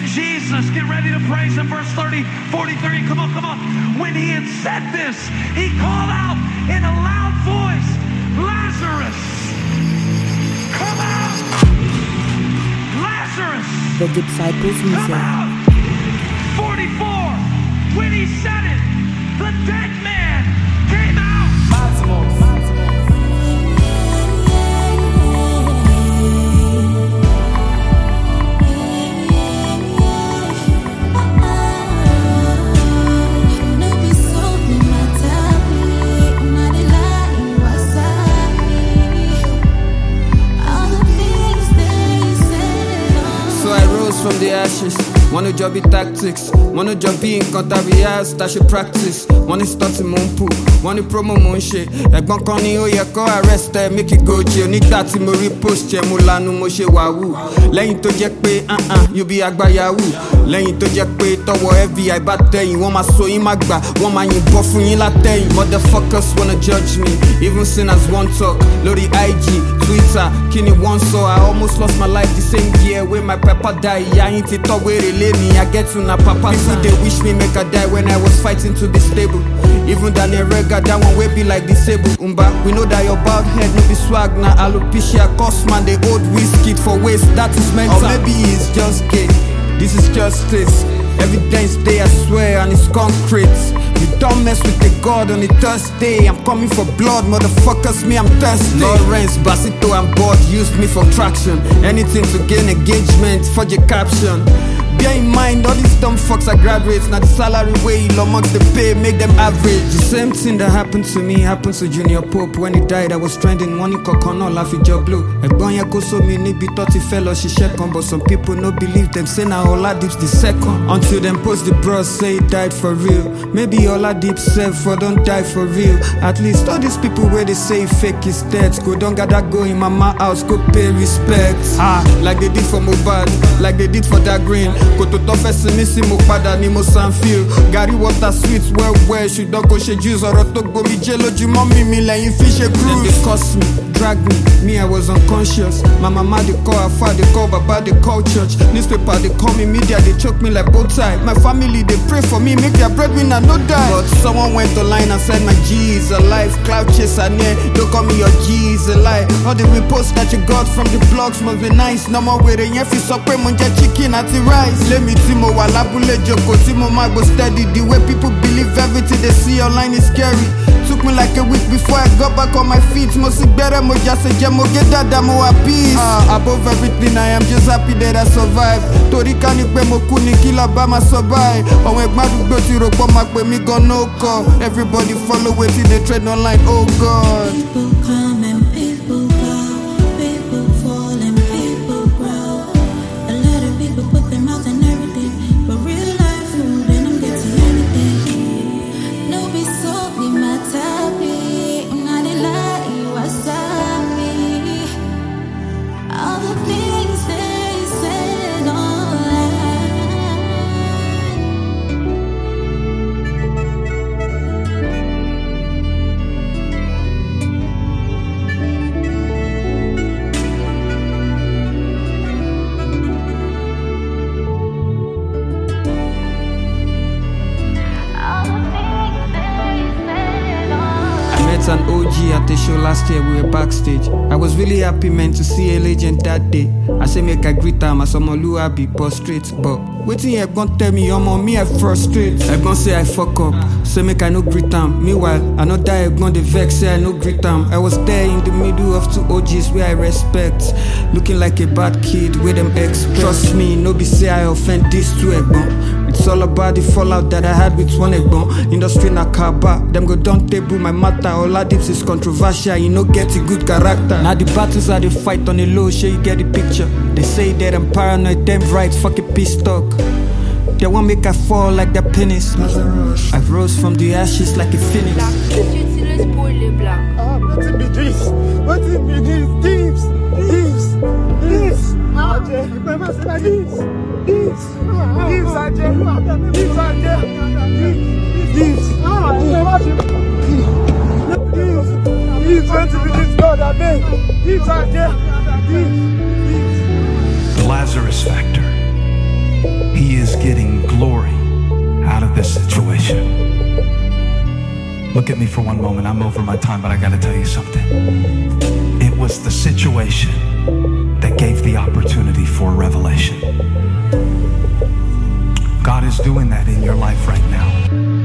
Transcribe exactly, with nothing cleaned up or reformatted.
Jesus, get ready to praise him. Verse thirty, forty-three, come on, come on. When he had said this, he called out in a loud voice, Lazarus, come out! Lazarus, the disciples come out! forty-four, when he said it, the dead man came out. Maximus. From the ashes, wanna job be tactics, wanna job be in contact rehearse, that should practice. Wanna start in Mumpu, wanna promo Monshe. Egbon kan ni ó yẹ kó arrest ẹ, make it go jail. Nígbà tí mo repost ẹ, mo lanu mo ṣe wahoo. Lẹ́yìn tó jẹ́ pé uh-uh, you be àgbà yahoo. Lẹ́yìn tó jẹ́ pé tọwọ́ F B I bá tẹ̀yìn, wọ́n máa so yín má gbà, wọ́n máa yìnbọn fún yín látẹ̀yìn. Motherfuckers wanna judge me, even sinners won't talk. Lórí I G, Twitter, kí ni wọ́n sọ? I almost lost my life the same year when my papa died. Yeah, ain't it talk where they lay me, I get to na papa. People they wish me make I die when I was fighting to be stable. Even Daniel Rega, that one way be like disabled. Umba, we know that your bald head no be swag, na alopecia cost man, they old whiskey for waste, that is mental. Or maybe it's just gay, this is justice. Evidence day, I swear, and it's concrete. You don't mess with the God on the Thursday. I'm coming for blood, motherfuckers, me, I'm thirsty. Lawrence, Basito, I'm bored, used me for traction. Anything to gain engagement, for your caption. Bear in mind, all these dumb fucks are graduates. Now the salary way Elon Musk they pay, make them average. The same thing that happened to me happened to Junior Pope. When he died, I was trending money coconut, laughing job blue. Egbon yako so me nibi thirty fellow she second. But some people no believe them, say now Oladips the second. Until them post the bros, say he died for real. Maybe Oladips self for don't die for real. At least all these people where they say fake is dead. Go don't gotta go in mama house, go pay respect. Ah, like they did for Mobad, like they did for that green. Koto to fesi misi mo pada ni mo sanfil. Gary water sweets well well. She don't go she juice or to go mi jello ju mommy me like you fish a cruise. Then they cuss me, drag me, me I was unconscious. My mama they call, her father they call, baba they call church. Newspaper they call me, media they choke me like both sides. My family they pray for me, make their breadwinner no die. But someone went online and said my G is alive. Cloud chaser near, don't call me your G is alive. All the reposts that you got from the blogs must be nice. No more waiting, if you suck munja chicken at the rice. Let me timo walabule joko timo magbo steady. The way people believe everything they see online is scary. Took me like a week before I got back on my feet. Mo si better mo just say mo get that mo at peace. Ah, above everything I am just happy that I survived. Tori kani pe mo kuni kila ba ma survive. Owen egbadugbo ti ro po ma pe mi gan no call. Everybody follow wetin they trend online. Oh God. People come and people go. People fall and people grow. A lot of people put their mouth in everything, but real life food and I'm getting anything. No be so be my topic. Not a lie, wasabi. All the things they said online. An O G at the show last year, we were backstage. I was really happy, man, to see a legend that day. I say make I greet am as some Oluwabi prostrate, but waiting here gon' tell me I'm on me I frustrate. I gon' say I fuck up, say make I no greet am. Meanwhile, I no die, I gon' the vex, say I no greet am. I was there in the middle of two O Gs where I respect, looking like a bad kid with them expect. Trust me, no be say I offend this to Egbon. It's all about the fallout that I had with one Egbon. Industry na kaba, them go down table my matter. Oladips is controversial, you no get a good character. Now the battles are the fight on the low, sure you get the picture. They say that I'm paranoid, them right, fucking pissed talk. They won't make I fall like their pennies. I rose from the ashes like a phoenix. What it be this? What it be this? This, this, this. Remember say this, this, this, Ajay, this, Ajay, this, this, this, twenty minutes God, I beg, this, Ajay, this, this. The Lazarus Factor. He he is getting glory out of this situation. Look at me for one moment. I'm over my time, but I got to tell you something. It was the situation that gave the opportunity for revelation. God is doing that in your life right now.